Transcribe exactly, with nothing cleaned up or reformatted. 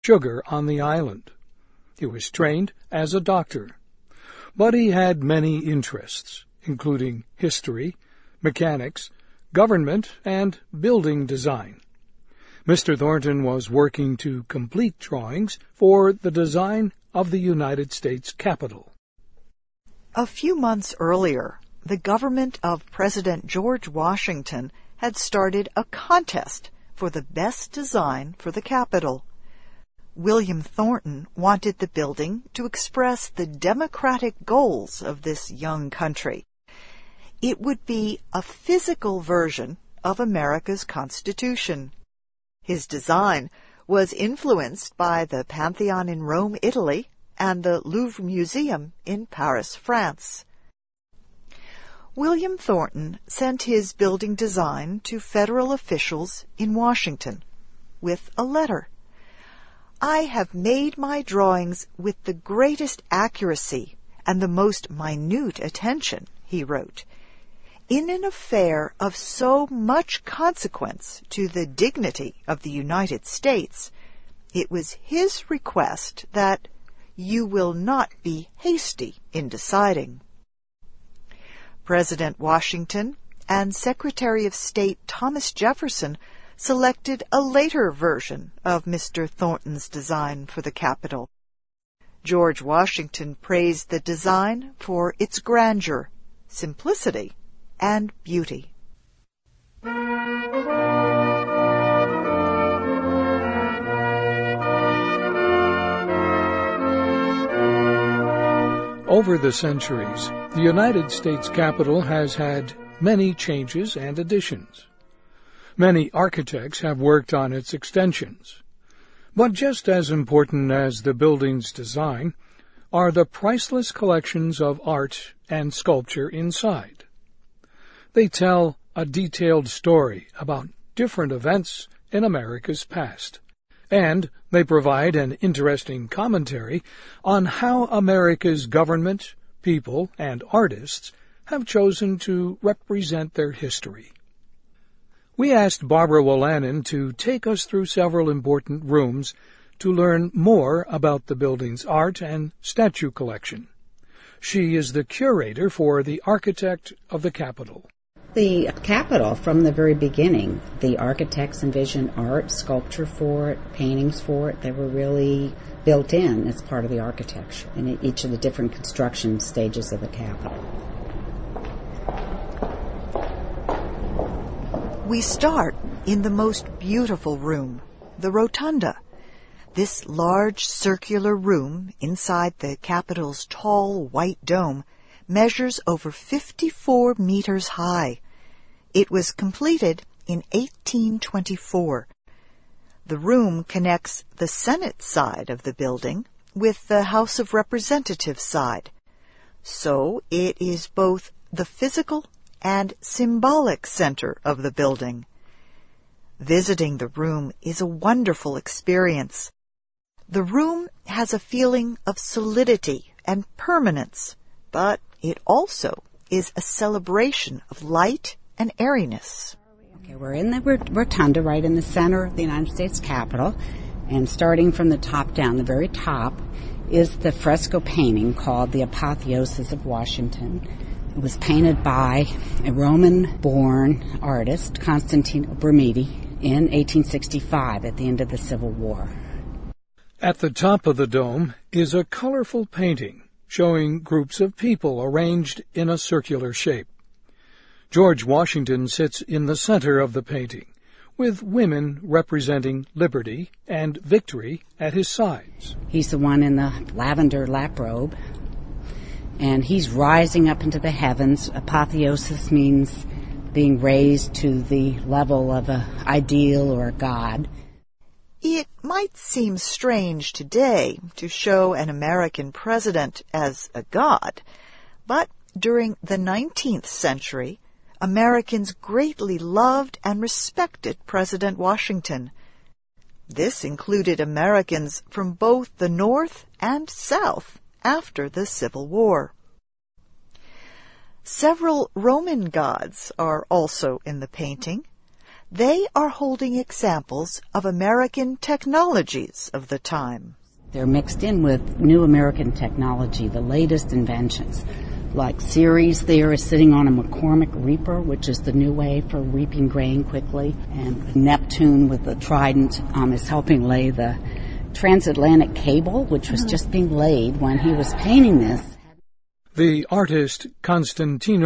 sugar on the island. He was trained as a doctor, but he had many interests, including history, mechanics, government, and building design. Mister Thornton was working to complete drawings for the design of the United States Capitol. A few months earlier, the government of President George Washington had started a contest for the best design for the Capitol. William Thornton wanted the building to express the democratic goals of this young country. It would be a physical version of America's Constitution. His design was influenced by the Pantheon in Rome, Italy, and the Louvre Museum in Paris, France. William Thornton sent his building design to federal officials in Washington with a letter. "I have made my drawings with the greatest accuracy and the most minute attention," he wrote. "In an affair of so much consequence to the dignity of the United States, it was his request that you will not be hasty in deciding." President Washington and Secretary of State Thomas Jefferson selected a later version of Mister Thornton's design for the Capitol. George Washington praised the design for its grandeur, simplicity, and beauty. Over the centuries, the United States Capitol has had many changes and additions. Many architects have worked on its extensions. But just as important as the building's design are the priceless collections of art and sculpture inside. They tell a detailed story about different events in America's past, and they provide an interesting commentary on how America's government, people, and artists have chosen to represent their history. We asked Barbara Wolanin to take us through several important rooms to learn more about the building's art and statue collection. She is the curator for the Architect of the Capitol. The Capitol, from the very beginning, the architects envisioned art, sculpture for it, paintings for it. They were really built in as part of the architecture in each of the different construction stages of the Capitol. We start in the most beautiful room, the Rotunda. This large circular room inside the Capitol's tall white dome measures over fifty-four meters high. It was completed in eighteen twenty-four. The room connects the Senate side of the building with the House of Representatives side. So it is both the physical and symbolic center of the building. Visiting the room is a wonderful experience. The room has a feeling of solidity and permanence, but it also is a celebration of light and airiness. Okay, we're in the rotunda right in the center of the United States Capitol, and starting from the top down, the very top, is the fresco painting called The Apotheosis of Washington. It was painted by a Roman-born artist, Constantino Brumidi, in eighteen sixty-five at the end of the Civil War. At the top of the dome is a colorful painting showing groups of people arranged in a circular shape. George Washington sits in the center of the painting, with women representing liberty and victory at his sides. He's the one in the lavender lap robe, and he's rising up into the heavens. Apotheosis means being raised to the level of an ideal or a god. It might seem strange today to show an American president as a god, but during the nineteenth century, Americans greatly loved and respected President Washington. This included Americans from both the North and South after the Civil War. Several Roman gods are also in the painting. They are holding examples of American technologies of the time. They're mixed in with new American technology, the latest inventions. Like Ceres there is sitting on a McCormick reaper, which is the new way for reaping grain quickly. And Neptune with the trident um, is helping lay the transatlantic cable, which was just being laid when he was painting this. The artist Constantino